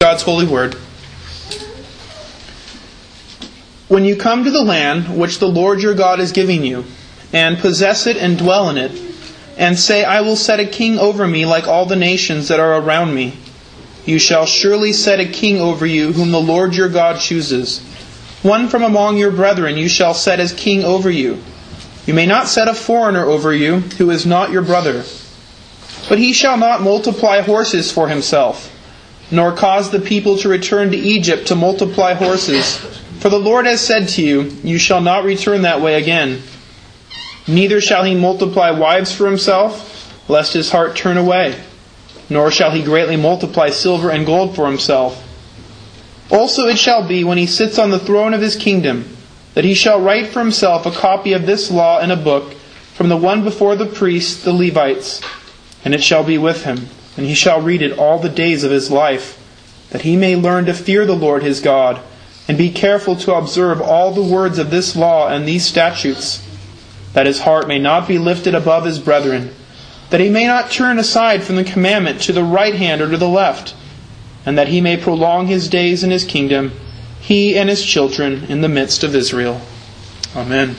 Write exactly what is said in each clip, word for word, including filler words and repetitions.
God's holy word. When you come to the land which the Lord your God is giving you, and possess it and dwell in it, and say, I will set a king over me like all the nations that are around me, you shall surely set a king over you whom the Lord your God chooses. One from among your brethren you shall set as king over you. You may not set a foreigner over you who is not your brother. But he shall not multiply horses for himself, nor cause the people to return to Egypt to multiply horses. For the Lord has said to you, you shall not return that way again. Neither shall he multiply wives for himself, lest his heart turn away. Nor shall he greatly multiply silver and gold for himself. Also it shall be, when he sits on the throne of his kingdom, that he shall write for himself a copy of this law in a book, from the one before the priests, the Levites. And it shall be with him, and he shall read it all the days of his life, that he may learn to fear the Lord his God, and be careful to observe all the words of this law and these statutes, that his heart may not be lifted above his brethren, that he may not turn aside from the commandment to the right hand or to the left, and that he may prolong his days in his kingdom, he and his children in the midst of Israel. Amen.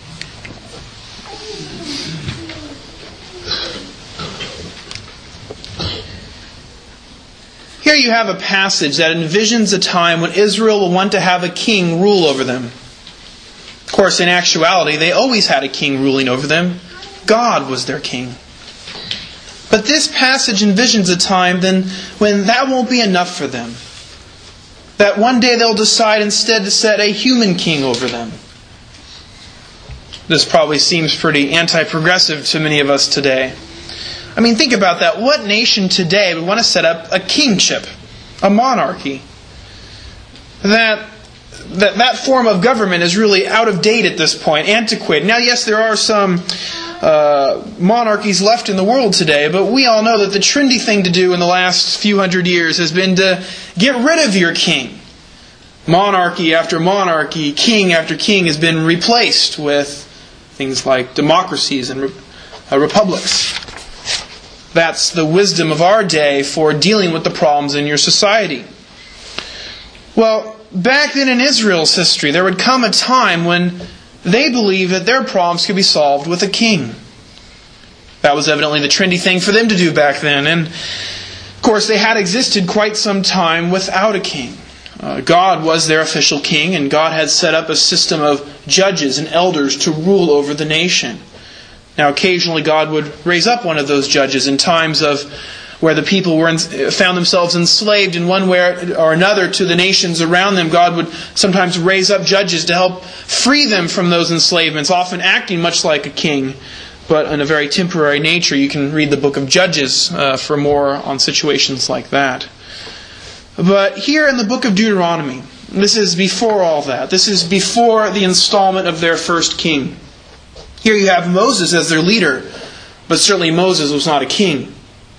Here you have a passage that envisions a time when Israel will want to have a king rule over them. Of course, in actuality, they always had a king ruling over them. God was their king. But this passage envisions a time then when that won't be enough for them. That one day they'll decide instead to set a human king over them. This probably seems pretty anti-progressive to many of us today. I mean, think about that. What nation today would want to set up a kingship, a monarchy? That, that that form of government is really out of date at this point, antiquated. Now, yes, there are some uh, monarchies left in the world today, but we all know that the trendy thing to do in the last few hundred years has been to get rid of your king. Monarchy after monarchy, king after king has been replaced with things like democracies and re- uh, republics. That's the wisdom of our day for dealing with the problems in your society. Well, back then in Israel's history, there would come a time when they believed that their problems could be solved with a king. That was evidently the trendy thing for them to do back then. And, of course, they had existed quite some time without a king. Uh, God was their official king, and God had set up a system of judges and elders to rule over the nation. Now, occasionally God would raise up one of those judges in times of where the people were found themselves enslaved in one way or another to the nations around them. God would sometimes raise up judges to help free them from those enslavements, often acting much like a king, but in a very temporary nature. You can read the book of Judges uh, for more on situations like that. But here in the book of Deuteronomy, this is before all that. This is before the installment of their first king. Here you have Moses as their leader, but certainly Moses was not a king.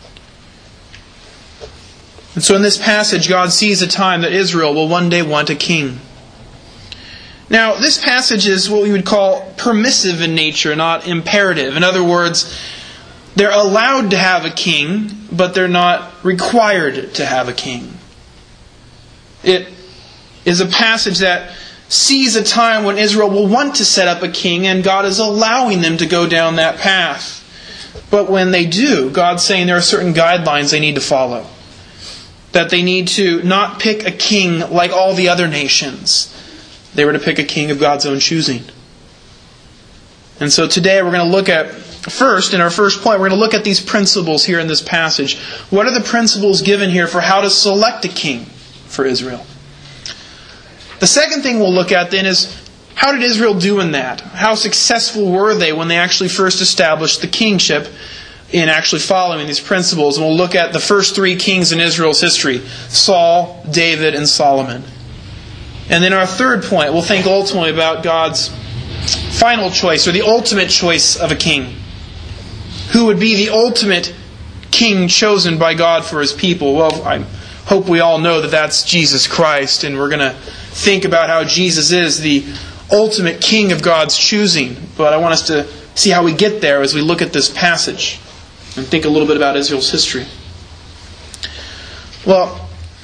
And so in this passage, God sees a time that Israel will one day want a king. Now, this passage is what we would call permissive in nature, not imperative. In other words, they're allowed to have a king, but they're not required to have a king. It is a passage that sees a time when Israel will want to set up a king, and God is allowing them to go down that path. But when they do, God's saying there are certain guidelines they need to follow. That they need to not pick a king like all the other nations. They were to pick a king of God's own choosing. And so today we're going to look at, first, in our first point, we're going to look at these principles here in this passage. What are the principles given here for how to select a king for Israel? The second thing we'll look at then is, how did Israel do in that? How successful were they when they actually first established the kingship in actually following these principles? And we'll look at the first three kings in Israel's history: Saul, David, and Solomon. And then our third point, we'll think ultimately about God's final choice, or the ultimate choice of a king. Who would be the ultimate king chosen by God for His people? Well, I hope we all know that that's Jesus Christ, and we're going to think about how Jesus is the ultimate king of God's choosing. But I want us to see how we get there as we look at this passage and think a little bit about Israel's history. Well,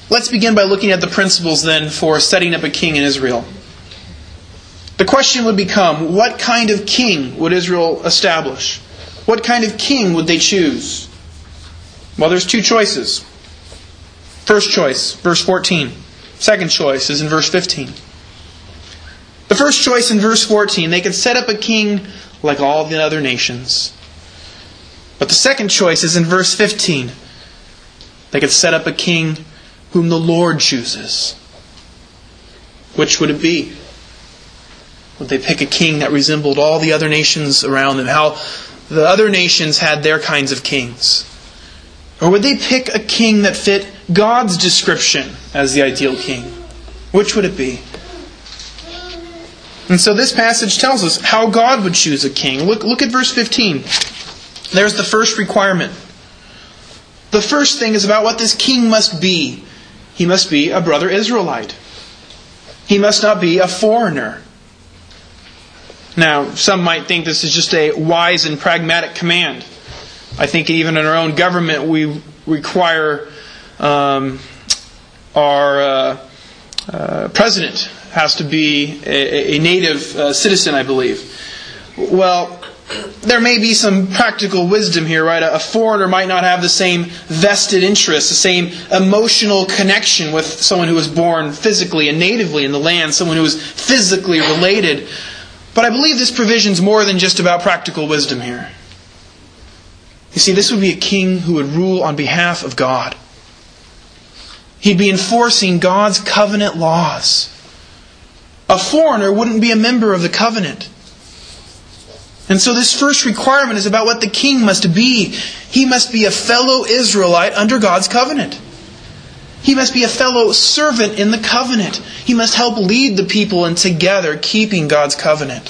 Let's begin by looking at the principles then for setting up a king in Israel. The question would become, what kind of king would Israel establish? What kind of king would they choose? Well, there's two choices. First choice, verse fourteen. Second choice is in verse fifteen. The first choice in verse fourteen, they could set up a king like all the other nations. But the second choice is in verse fifteen. They could set up a king whom the Lord chooses. Which would it be? Would they pick a king that resembled all the other nations around them? How the other nations had their kinds of kings? Or would they pick a king that fit God's description as the ideal king? Which would it be? And so this passage tells us how God would choose a king. Look, look at verse fifteen. There's the first requirement. The first thing is about what this king must be. He must be a brother Israelite. He must not be a foreigner. Now, some might think this is just a wise and pragmatic command. I think even in our own government we require um, our uh, uh, president has to be a, a native uh, citizen, I believe. Well, there may be some practical wisdom here, right? A foreigner might not have the same vested interest, the same emotional connection with someone who was born physically and natively in the land, someone who was physically related. But I believe this provision is more than just about practical wisdom here. You see, this would be a king who would rule on behalf of God. He'd be enforcing God's covenant laws. A foreigner wouldn't be a member of the covenant. And so this first requirement is about what the king must be. He must be a fellow Israelite under God's covenant. He must be a fellow servant in the covenant. He must help lead the people in together keeping God's covenant.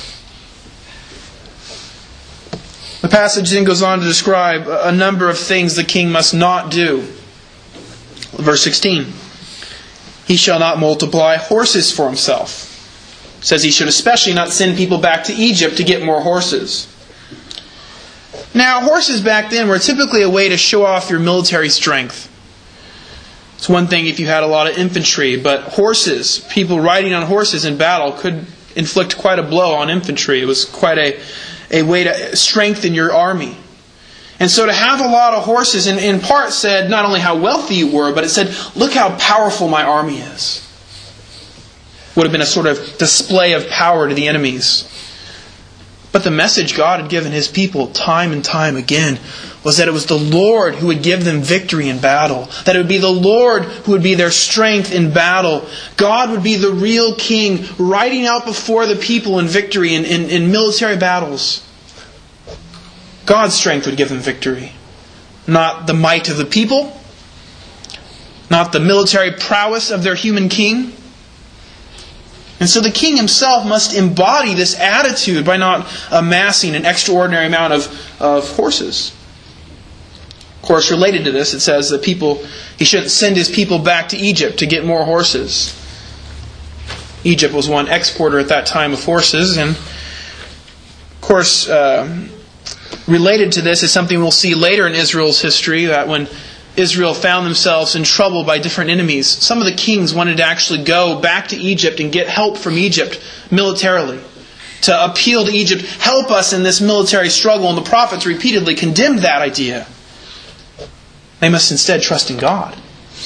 The passage then goes on to describe a number of things the king must not do. Verse sixteen. He shall not multiply horses for himself. It says he should especially not send people back to Egypt to get more horses. Now, horses back then were typically a way to show off your military strength. It's one thing if you had a lot of infantry, but horses, people riding on horses in battle could inflict quite a blow on infantry. It was quite a, a way to strengthen your army. And so to have a lot of horses, in, in part said not only how wealthy you were, but it said, look how powerful my army is. Would have been a sort of display of power to the enemies. But the message God had given His people time and time again was that it was the Lord who would give them victory in battle. That it would be the Lord who would be their strength in battle. God would be the real king, riding out before the people in victory in, in, in military battles. God's strength would give them victory. Not the might of the people. Not the military prowess of their human king. And so the king himself must embody this attitude by not amassing an extraordinary amount of, of horses. Of course, related to this, it says that people he shouldn't send his people back to Egypt to get more horses. Egypt was one exporter at that time of horses. And of course, uh, related to this is something we'll see later in Israel's history, that when Israel found themselves in trouble by different enemies, some of the kings wanted to actually go back to Egypt and get help from Egypt militarily. To appeal to Egypt, help us in this military struggle. And the prophets repeatedly condemned that idea. They must instead trust in God.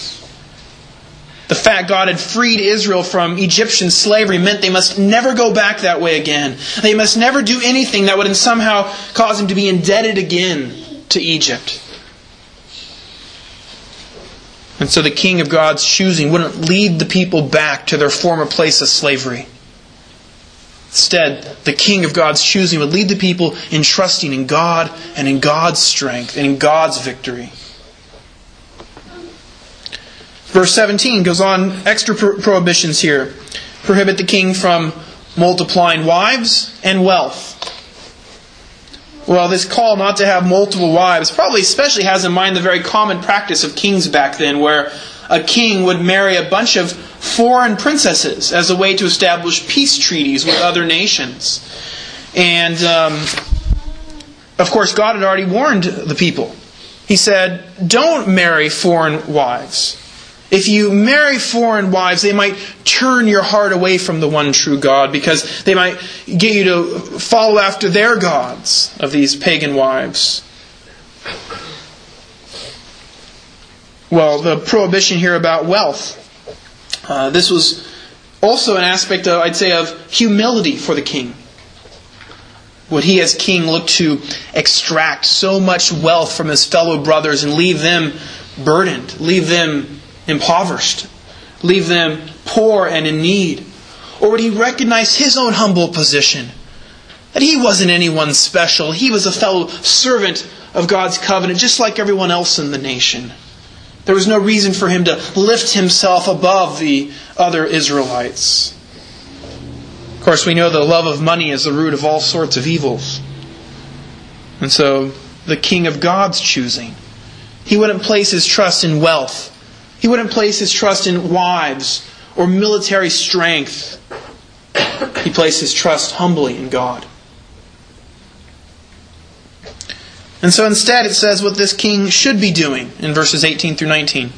The fact God had freed Israel from Egyptian slavery meant they must never go back that way again. They must never do anything that would somehow cause them to be indebted again to Egypt. And so the king of God's choosing wouldn't lead the people back to their former place of slavery. Instead, the king of God's choosing would lead the people in trusting in God and in God's strength and in God's victory. Verse seventeen goes on, extra prohibitions here. Prohibit the king from multiplying wives and wealth. Well, this call not to have multiple wives probably especially has in mind the very common practice of kings back then, where a king would marry a bunch of foreign princesses as a way to establish peace treaties with other nations. And, um, of course, God had already warned the people. He said, don't marry foreign wives. If you marry foreign wives, they might turn your heart away from the one true God, because they might get you to follow after their gods of these pagan wives. Well, the prohibition here about wealth. Uh, this was also an aspect, of, I'd say, of humility for the king. Would he as king look to extract so much wealth from his fellow brothers and leave them burdened, leave them impoverished, leave them poor and in need? Or would he recognize his own humble position, that he wasn't anyone special, he was a fellow servant of God's covenant just like everyone else in the nation? There was no reason for him to lift himself above the other Israelites. Of course, we know the love of money is the root of all sorts of evils. And so, the king of God's choosing, he wouldn't place his trust in wealth. He wouldn't place his trust in wives or military strength. He placed his trust humbly in God. And so instead it says what this king should be doing in verses eighteen through nineteen.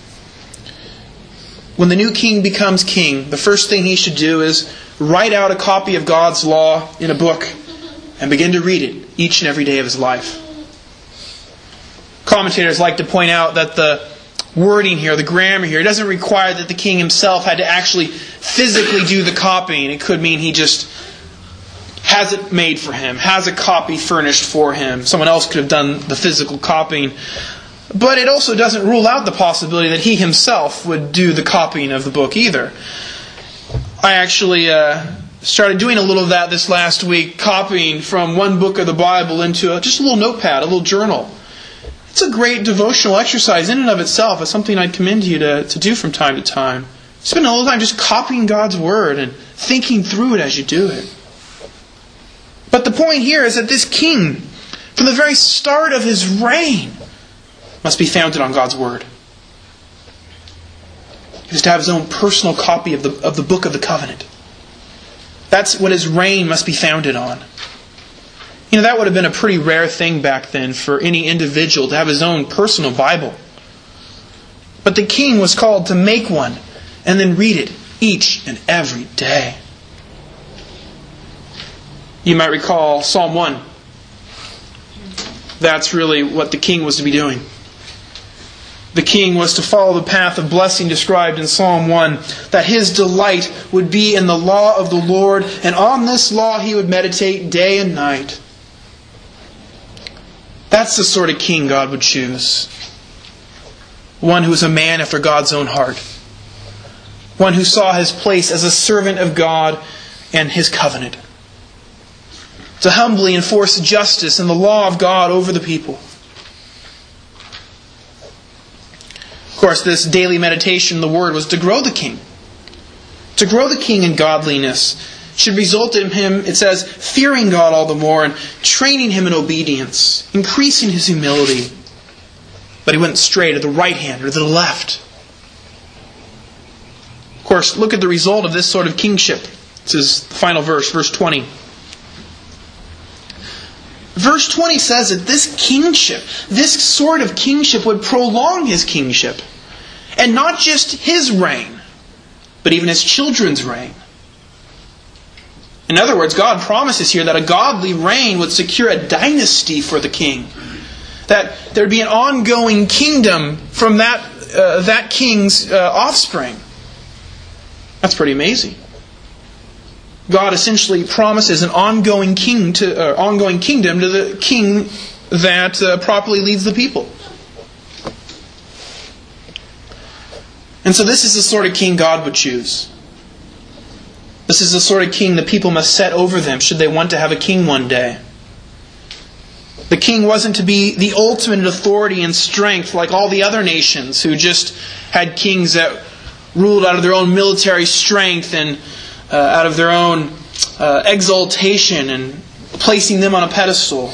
When the new king becomes king, the first thing he should do is write out a copy of God's law in a book and begin to read it each and every day of his life. Commentators like to point out that the wording here, the grammar here, it doesn't require that the king himself had to actually physically do the copying. It could mean he just has it made for him, has a copy furnished for him. Someone else could have done the physical copying. But it also doesn't rule out the possibility that he himself would do the copying of the book either. I actually uh, started doing a little of that this last week, copying from one book of the Bible into a, just a little notepad, a little journal. It's a great devotional exercise in and of itself. It's something I'd commend you to, to do from time to time. Spend a little time just copying God's Word and thinking through it as you do it. But the point here is that this king, from the very start of his reign, must be founded on God's Word. He was to have his own personal copy of the, of the book of the covenant. That's what his reign must be founded on. You know, that would have been a pretty rare thing back then for any individual to have his own personal Bible. But the king was called to make one and then read it each and every day. You might recall Psalm one. That's really what the king was to be doing. The king was to follow the path of blessing described in Psalm one, that his delight would be in the law of the Lord, and on this law he would meditate day and night. That's the sort of king God would choose. One who is a man after God's own heart. One who saw his place as a servant of God and His covenant. To humbly enforce justice and the law of God over the people. Of course, this daily meditation in the Word was to grow the king. To grow the king in godliness should result in him, it says, fearing God all the more and training him in obedience, increasing his humility. But he wouldn't stray to the right hand or to the left. Of course, look at the result of this sort of kingship. This is the final verse, verse twenty. Verse twenty says that this kingship, this sort of kingship would prolong his kingship. And not just his reign, but even his children's reign. In other words, God promises here that a godly reign would secure a dynasty for the king. That there would be an ongoing kingdom from that, uh, that king's uh, offspring. That's pretty amazing. God essentially promises an ongoing king to uh, ongoing kingdom to the king that uh, properly leads the people. And so this is the sort of king God would choose. This is the sort of king the people must set over them should they want to have a king one day. The king wasn't to be the ultimate authority and strength like all the other nations who just had kings that ruled out of their own military strength and uh, out of their own uh, exaltation and placing them on a pedestal.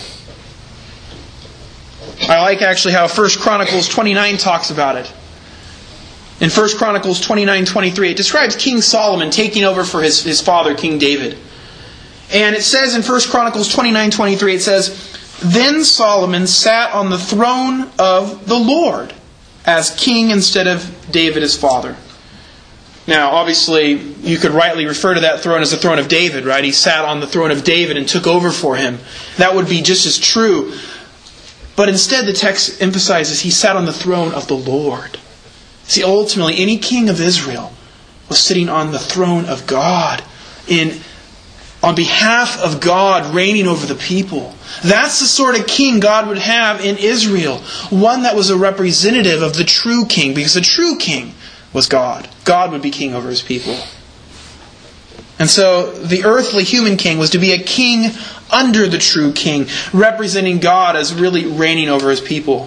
I like actually how First Chronicles twenty-nine talks about it. In First Chronicles twenty-nine twenty-three, it describes King Solomon taking over for his, his father, King David. And it says in First Chronicles twenty-nine twenty-three, it says, "Then Solomon sat on the throne of the Lord, as king instead of David as father. Now, obviously, you could rightly refer to that throne as the throne of David, right? He sat on the throne of David and took over for him. That would be just as true. But instead, the text emphasizes he sat on the throne of the Lord. See, ultimately, any king of Israel was sitting on the throne of God, in on behalf of God, reigning over the people. That's the sort of king God would have in Israel. One that was a representative of the true king, because the true king was God. God would be king over his people. And so the earthly human king was to be a king under the true king, representing God as really reigning over his people.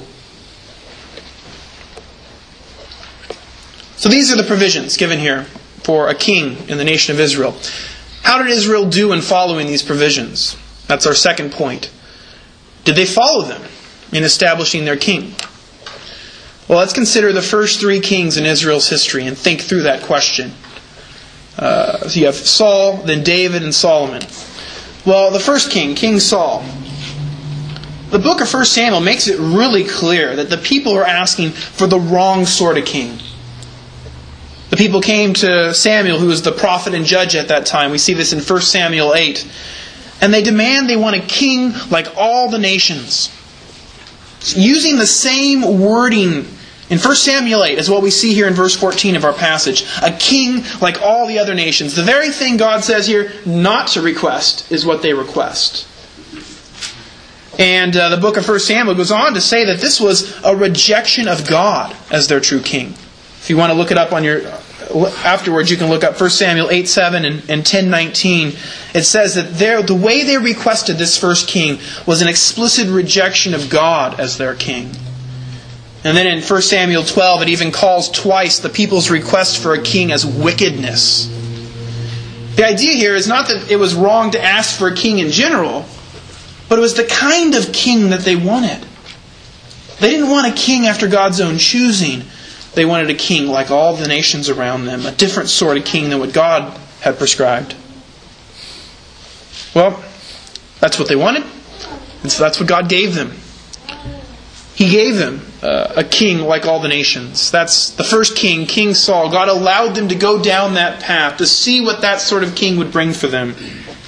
So these are the provisions given here for a king in the nation of Israel. How did Israel do in following these provisions? That's our second point. Did they follow them in establishing their king? Well, let's consider the first three kings in Israel's history and think through that question. Uh, so you have Saul, then David, and Solomon. Well, the first king, King Saul. The book of First Samuel makes it really clear that the people are asking for the wrong sort of king. The people came to Samuel, who was the prophet and judge at that time. We see this in First Samuel eight. And they demand they want a king like all the nations. Using the same wording in First Samuel eight as what we see here in verse fourteen of our passage. A king like all the other nations. The very thing God says here not to request is what they request. And uh, the book of First Samuel goes on to say that this was a rejection of God as their true king. If you want to look it up on your afterwards, you can look up First Samuel eight seven and, and ten nineteen. It says that the way they requested this first king was an explicit rejection of God as their king. And then in First Samuel twelve, it even calls twice the people's request for a king as wickedness. The idea here is not that it was wrong to ask for a king in general, but it was the kind of king that they wanted. They didn't want a king after God's own choosing. They wanted a king like all the nations around them, a different sort of king than what God had prescribed. Well, that's what they wanted, and so that's what God gave them. He gave them uh, a king like all the nations. That's the first king, King Saul. God allowed them to go down that path to see what that sort of king would bring for them.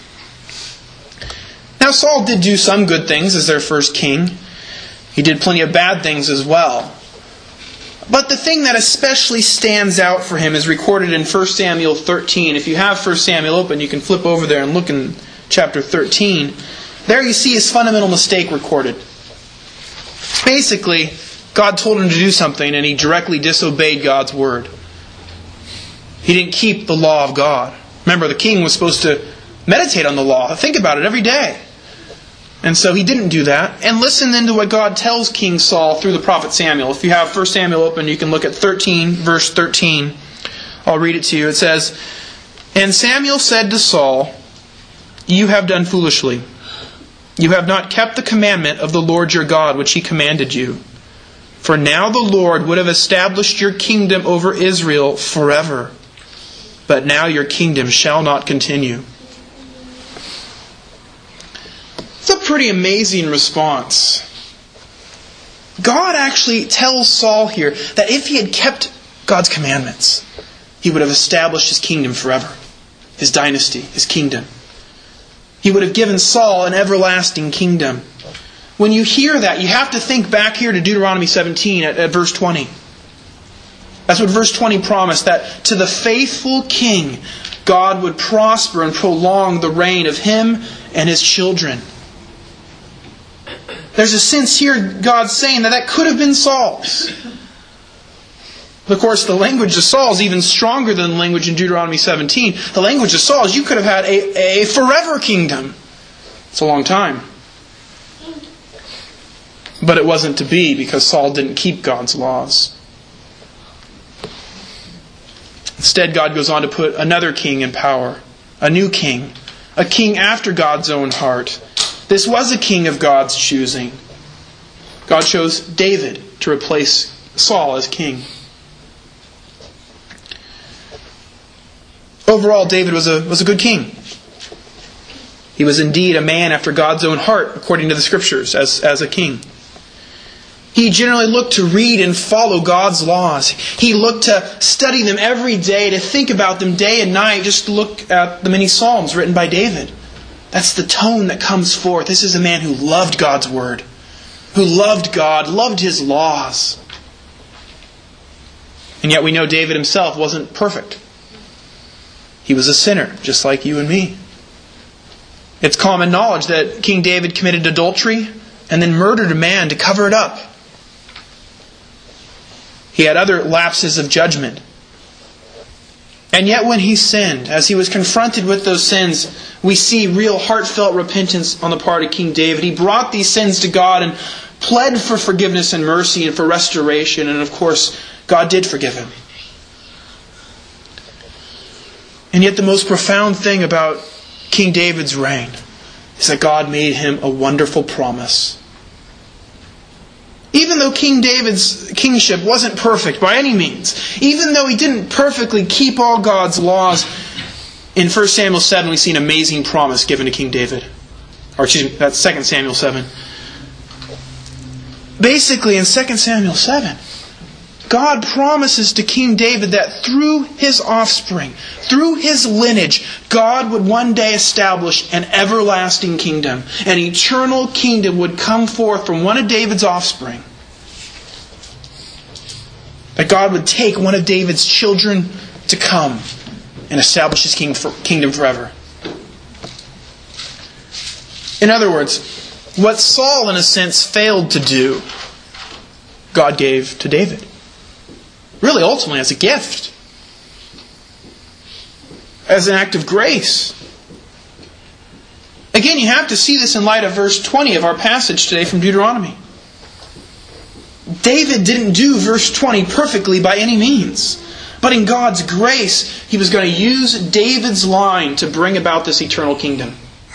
Now, Saul did do some good things as their first king. He did plenty of bad things as well. But the thing that especially stands out for him is recorded in First Samuel thirteen. If you have First Samuel open, you can flip over there and look in chapter thirteen. There you see his fundamental mistake recorded. Basically, God told him to do something and he directly disobeyed God's word. He didn't keep the law of God. Remember, the king was supposed to meditate on the law, think about it every day. And so he didn't do that. And listen then to what God tells King Saul through the prophet Samuel. If you have First Samuel open, you can look at thirteen, verse thirteen. I'll read it to you. It says, "And Samuel said to Saul, 'You have done foolishly. You have not kept the commandment of the Lord your God, which He commanded you. For now the Lord would have established your kingdom over Israel forever. But now your kingdom shall not continue.'" It's a pretty amazing response. God actually tells Saul here that if he had kept God's commandments, he would have established his kingdom forever. His dynasty, his kingdom. He would have given Saul an everlasting kingdom. When you hear that, you have to think back here to Deuteronomy seventeen at, at verse twenty. That's what verse twenty promised, that to the faithful king, God would prosper and prolong the reign of him and his children. There's a sense here God's saying that that could have been Saul's. Of course, the language of Saul is even stronger than the language in Deuteronomy seventeen. The language of Saul is you could have had a, a forever kingdom. It's a long time. But it wasn't to be because Saul didn't keep God's laws. Instead, God goes on to put another king in power. A new king. A king after God's own heart. This was a king of God's choosing. God chose David to replace Saul as king. Overall, David was a, was a good king. He was indeed a man after God's own heart, according to the Scriptures, as, as a king. He generally looked to read and follow God's laws. He looked to study them every day, to think about them day and night. Just look at the many Psalms written by David. That's the tone that comes forth. This is a man who loved God's Word, who loved God, loved His laws. And yet we know David himself wasn't perfect. He was a sinner, just like you and me. It's common knowledge that King David committed adultery and then murdered a man to cover it up. He had other lapses of judgment. And yet when he sinned, as he was confronted with those sins, we see real heartfelt repentance on the part of King David. He brought these sins to God and pled for forgiveness and mercy and for restoration. And of course, God did forgive him. And yet the most profound thing about King David's reign is that God made him a wonderful promise. Even though King David's kingship wasn't perfect by any means, even though he didn't perfectly keep all God's laws, in First Samuel seven we see an amazing promise given to King David. Or excuse me, that's Second Samuel seven. Basically in Second Samuel seven, God promises to King David that through his offspring, through his lineage, God would one day establish an everlasting kingdom. An eternal kingdom would come forth from one of David's offspring. That God would take one of David's children to come and establish His kingdom forever. In other words, what Saul, in a sense, failed to do, God gave to David. Really, ultimately, as a gift. As an act of grace. Again, you have to see this in light of verse twenty of our passage today from Deuteronomy. David didn't do verse twenty perfectly by any means. But in God's grace, He was going to use David's line to bring about this eternal kingdom.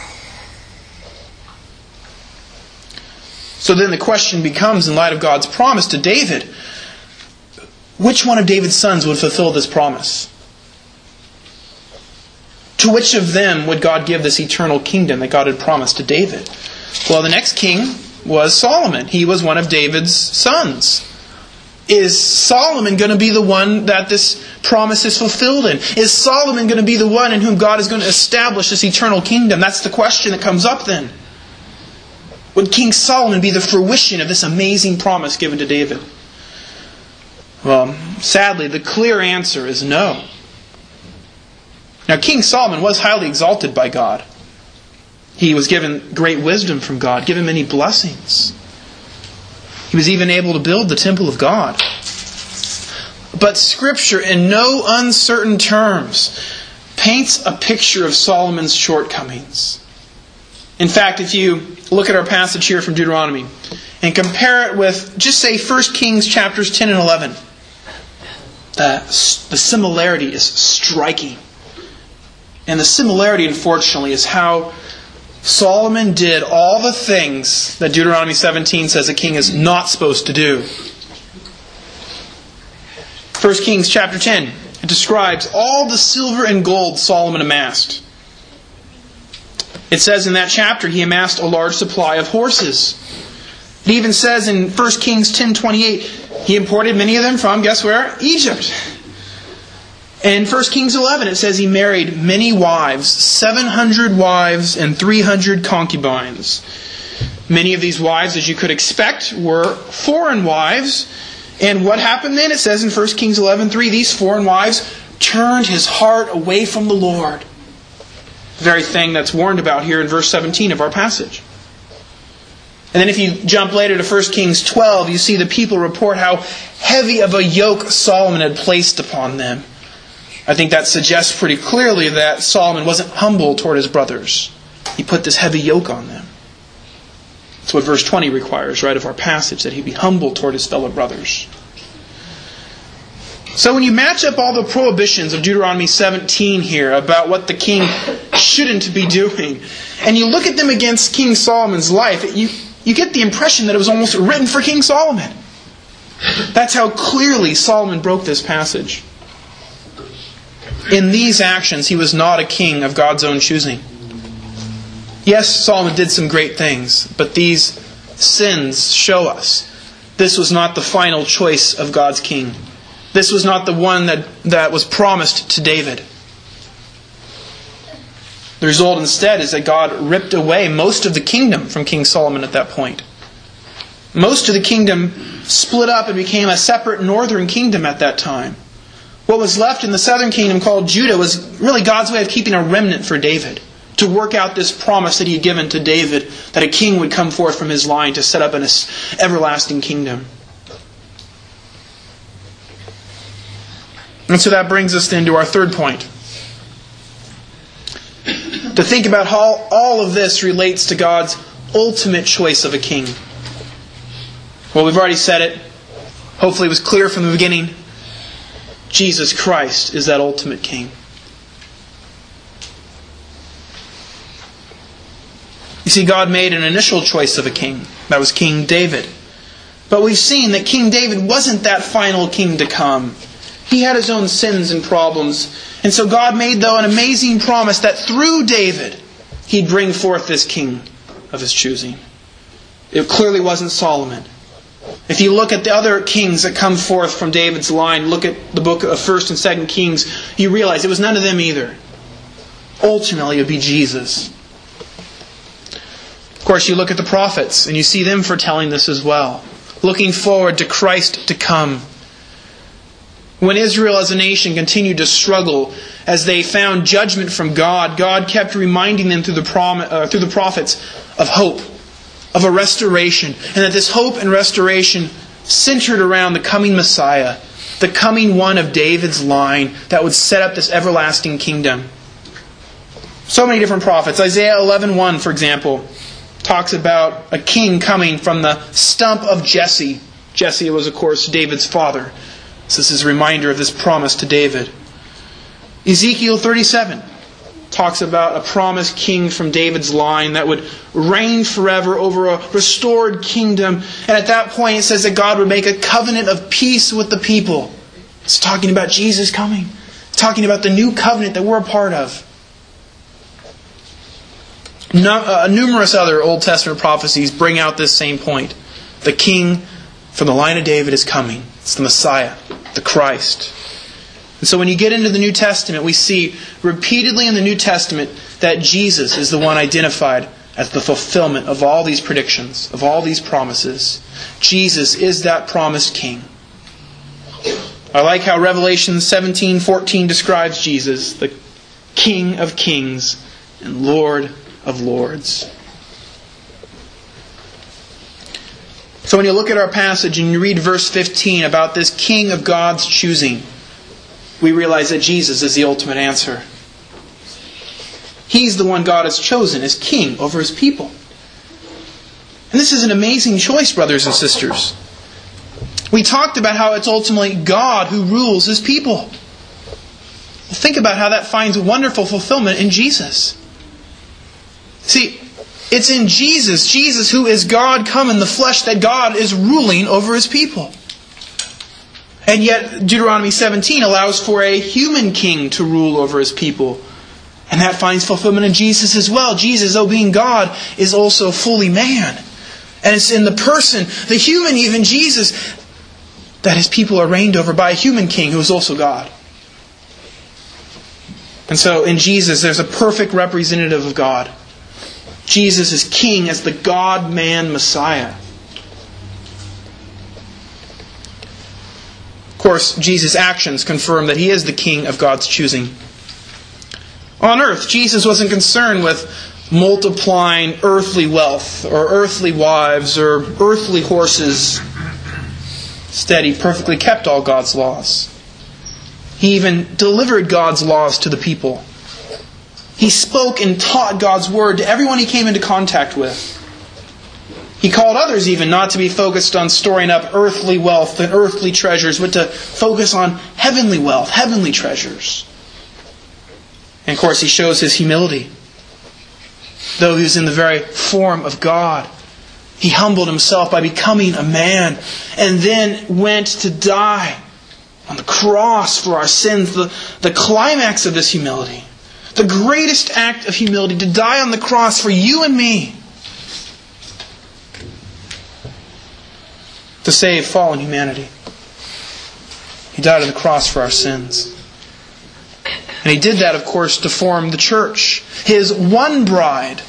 So then the question becomes, in light of God's promise to David, which one of David's sons would fulfill this promise? To which of them would God give this eternal kingdom that God had promised to David? Well, the next king was Solomon. He was one of David's sons. Is Solomon going to be the one that this promise is fulfilled in? Is Solomon going to be the one in whom God is going to establish this eternal kingdom? That's the question that comes up then. Would King Solomon be the fruition of this amazing promise given to David? Well, sadly, the clear answer is no. Now, King Solomon was highly exalted by God. He was given great wisdom from God, given many blessings. He was even able to build the temple of God. But Scripture, in no uncertain terms, paints a picture of Solomon's shortcomings. In fact, if you look at our passage here from Deuteronomy and compare it with, just say, First Kings chapters ten and eleven, the, the similarity is striking. And the similarity, unfortunately, is how Solomon did all the things that Deuteronomy seventeen says a king is not supposed to do. First Kings chapter ten, it describes all the silver and gold Solomon amassed. It says in that chapter he amassed a large supply of horses. It even says in First Kings ten twenty-eight, he imported many of them from, guess where? Egypt. And in First Kings eleven it says he married many wives, seven hundred wives and three hundred concubines. Many of these wives, as you could expect, were foreign wives. And what happened then? It says in First Kings eleven three, these foreign wives turned his heart away from the Lord. The very thing that's warned about here in verse seventeen of our passage. And then if you jump later to First Kings twelve, you see the people report how heavy of a yoke Solomon had placed upon them. I think that suggests pretty clearly that Solomon wasn't humble toward his brothers. He put this heavy yoke on them. That's what verse twenty requires, right, of our passage, that he be humble toward his fellow brothers. So when you match up all the prohibitions of Deuteronomy seventeen here about what the king shouldn't be doing, and you look at them against King Solomon's life, you, you get the impression that it was almost written for King Solomon. That's how clearly Solomon broke this passage. In these actions, he was not a king of God's own choosing. Yes, Solomon did some great things, but these sins show us this was not the final choice of God's king. This was not the one that, that was promised to David. The result instead is that God ripped away most of the kingdom from King Solomon at that point. Most of the kingdom split up and became a separate northern kingdom at that time. What was left in the southern kingdom called Judah was really God's way of keeping a remnant for David, to work out this promise that He had given to David that a king would come forth from his line to set up an everlasting kingdom. And so that brings us then to our third point. To think about how all of this relates to God's ultimate choice of a king. Well, we've already said it. Hopefully it was clear from the beginning. Jesus Christ is that ultimate king. You see, God made an initial choice of a king. That was King David. But we've seen that King David wasn't that final king to come. He had his own sins and problems. And so God made, though, an amazing promise that through David, He'd bring forth this king of His choosing. It clearly wasn't Solomon. If you look at the other kings that come forth from David's line, look at the book of First and Second Kings, you realize it was none of them either. Ultimately, it would be Jesus. Of course, you look at the prophets, and you see them foretelling this as well. Looking forward to Christ to come. When Israel as a nation continued to struggle as they found judgment from God, God kept reminding them through the, prom- uh, through the prophets of hope, of a restoration, and that this hope and restoration centered around the coming Messiah, the coming one of David's line that would set up this everlasting kingdom. So many different prophets. Isaiah eleven one, for example, talks about a king coming from the stump of Jesse. Jesse was, of course, David's father. So this is a reminder of this promise to David. Ezekiel thirty-seven talks about a promised king from David's line that would reign forever over a restored kingdom. And at that point it says that God would make a covenant of peace with the people. It's talking about Jesus coming. It's talking about the new covenant that we're a part of. No, uh, numerous other Old Testament prophecies bring out this same point. The king from the line of David is coming. It's the Messiah, the Christ. And so when you get into the New Testament, we see repeatedly in the New Testament that Jesus is the one identified as the fulfillment of all these predictions, of all these promises. Jesus is that promised king. I like how Revelation seventeen fourteen describes Jesus, the King of kings and Lord of lords. So when you look at our passage and you read verse fifteen about this king of God's choosing, we realize that Jesus is the ultimate answer. He's the one God has chosen as king over His people. And this is an amazing choice, brothers and sisters. We talked about how it's ultimately God who rules His people. Well, think about how that finds wonderful fulfillment in Jesus. See, it's in Jesus, Jesus who is God come in the flesh, that God is ruling over His people. And yet Deuteronomy seventeen allows for a human king to rule over His people. And that finds fulfillment in Jesus as well. Jesus, though being God, is also fully man. And it's in the person, the human even, Jesus, that His people are reigned over by a human king who is also God. And so in Jesus there's a perfect representative of God. Jesus is king as the God-man Messiah. Of course, Jesus' actions confirm that He is the king of God's choosing. On earth, Jesus wasn't concerned with multiplying earthly wealth or earthly wives or earthly horses. Instead, He perfectly kept all God's laws. He even delivered God's laws to the people. He spoke and taught God's Word to everyone He came into contact with. He called others even not to be focused on storing up earthly wealth and earthly treasures, but to focus on heavenly wealth, heavenly treasures. And of course, He shows His humility. Though He was in the very form of God, He humbled Himself by becoming a man and then went to die on the cross for our sins. The, the climax of this humility, the greatest act of humility, to die on the cross for you and me. to save fallen humanity. He died on the cross for our sins. And He did that, of course, to form the church, His one bride.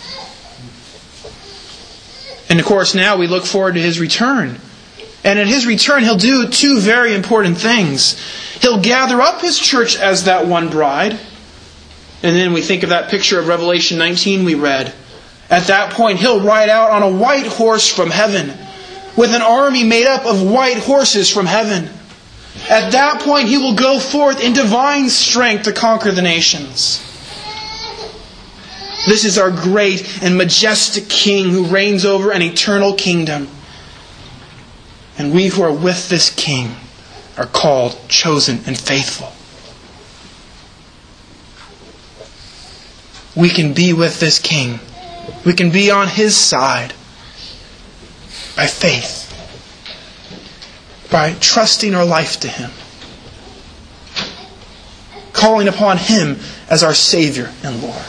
And of course, now we look forward to His return. And at His return, He'll do two very important things. He'll gather up His church as that one bride. And then we think of that picture of Revelation nineteen we read. At that point, He'll ride out on a white horse from heaven, with an army made up of white horses from heaven. At that point, He will go forth in divine strength to conquer the nations. This is our great and majestic King who reigns over an eternal kingdom. And we who are with this King are called, chosen, and faithful. We can be with this King. We can be on His side by faith, by trusting our life to Him, calling upon Him as our Savior and Lord.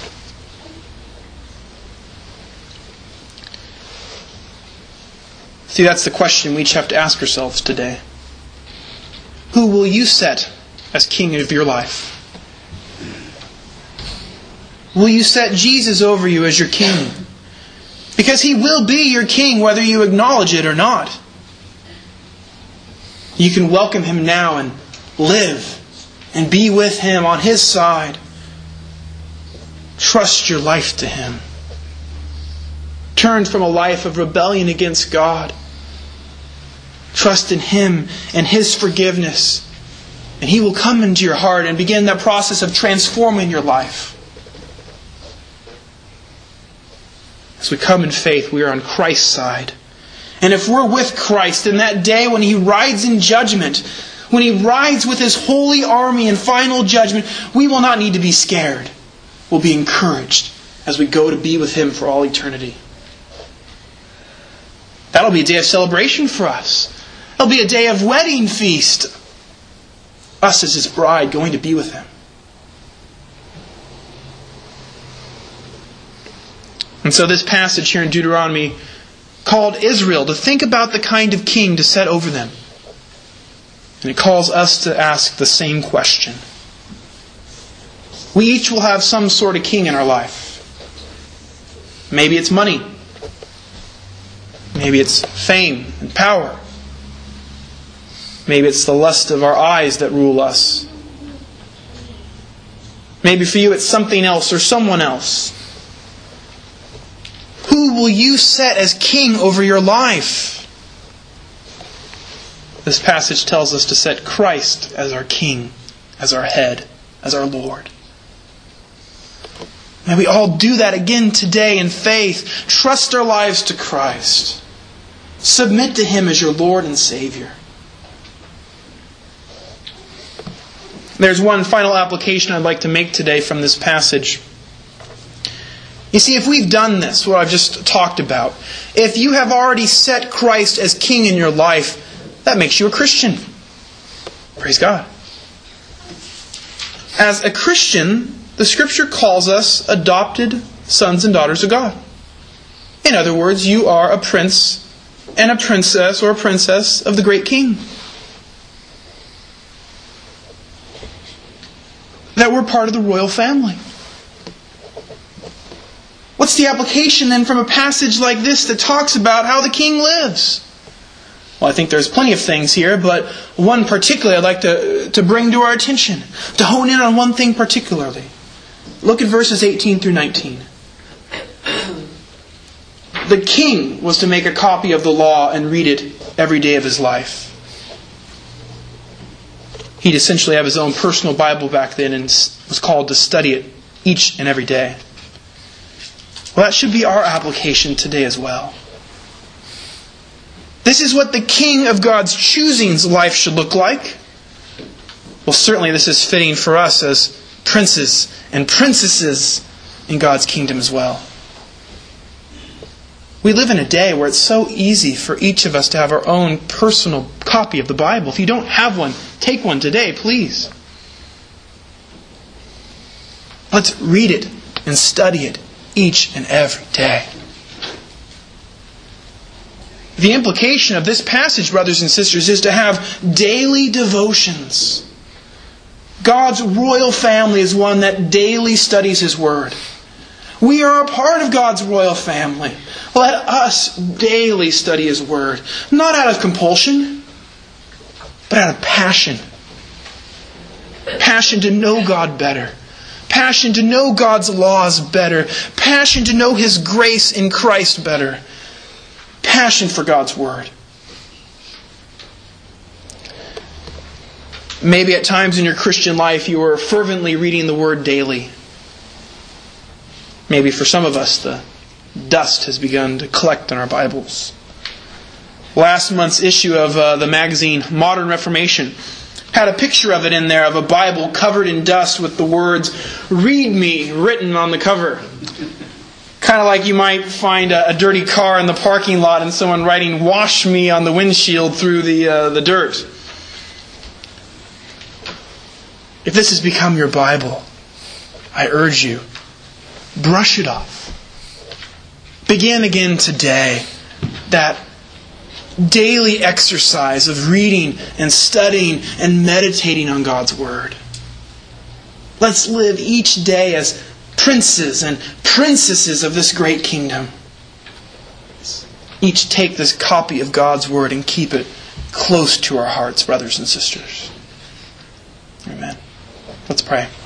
See, that's the question we each have to ask ourselves today. Who will you set as King of your life? Will you set Jesus over you as your King? Because He will be your King whether you acknowledge it or not. You can welcome Him now and live and be with Him on His side. Trust your life to Him. Turn from a life of rebellion against God. Trust in Him and His forgiveness. And He will come into your heart and begin that process of transforming your life. As we come in faith, we are on Christ's side. And if we're with Christ in that day when He rides in judgment, when He rides with His holy army in final judgment, we will not need to be scared. We'll be encouraged as we go to be with Him for all eternity. That'll be a day of celebration for us. It'll be a day of wedding feast. Us as His bride going to be with Him. And so this passage here in Deuteronomy called Israel to think about the kind of king to set over them. And it calls us to ask the same question. We each will have some sort of king in our life. Maybe it's money. Maybe it's fame and power. Maybe it's the lust of our eyes that rule us. Maybe for you it's something else or someone else. Who will you set as king over your life? This passage tells us to set Christ as our King, as our head, as our Lord. May we all do that again today in faith. Trust our lives to Christ. Submit to Him as your Lord and Savior. There's one final application I'd like to make today from this passage. You see, if we've done this, what I've just talked about, if you have already set Christ as King in your life, that makes you a Christian. Praise God. As a Christian, the Scripture calls us adopted sons and daughters of God. In other words, you are a prince and a princess or a princess of the great King. That we're part of the royal family. What's the application then from a passage like this that talks about how the King lives? Well, I think there's plenty of things here, but one particularly I'd like to, to bring to our attention, to hone in on one thing particularly. Look at verses eighteen through nineteen. The king was to make a copy of the law and read it every day of his life. He'd essentially have his own personal Bible back then and was called to study it each and every day. Well, that should be our application today as well. This is what the King of God's choosing's life should look like. Well, certainly this is fitting for us as princes and princesses in God's kingdom as well. We live in a day where it's so easy for each of us to have our own personal copy of the Bible. If you don't have one, take one today, please. Let's read it and study it each and every day. If The implication of this passage, brothers and sisters, is to have daily devotions. God's royal family is one that daily studies His Word. We are a part of God's royal family. Let us daily study His Word. Not out of compulsion, but out of passion. Passion to know God better. Passion to know God's laws better. Passion to know His grace in Christ better. Passion for God's Word. Maybe at times in your Christian life you are fervently reading the Word daily. Maybe for some of us the dust has begun to collect on our Bibles. Last month's issue of uh, the magazine Modern Reformation had a picture of it in there of a Bible covered in dust with the words, "Read me," written on the cover. Kind of like you might find a, a dirty car in the parking lot and someone writing, "Wash me" on the windshield through the uh, the dirt. If this has become your Bible, I urge you, brush it off. Begin again today that daily exercise of reading and studying and meditating on God's Word. Let's live each day as princes and princesses of this great kingdom. Each take this copy of God's Word and keep it close to our hearts, brothers and sisters. Amen. Let's pray.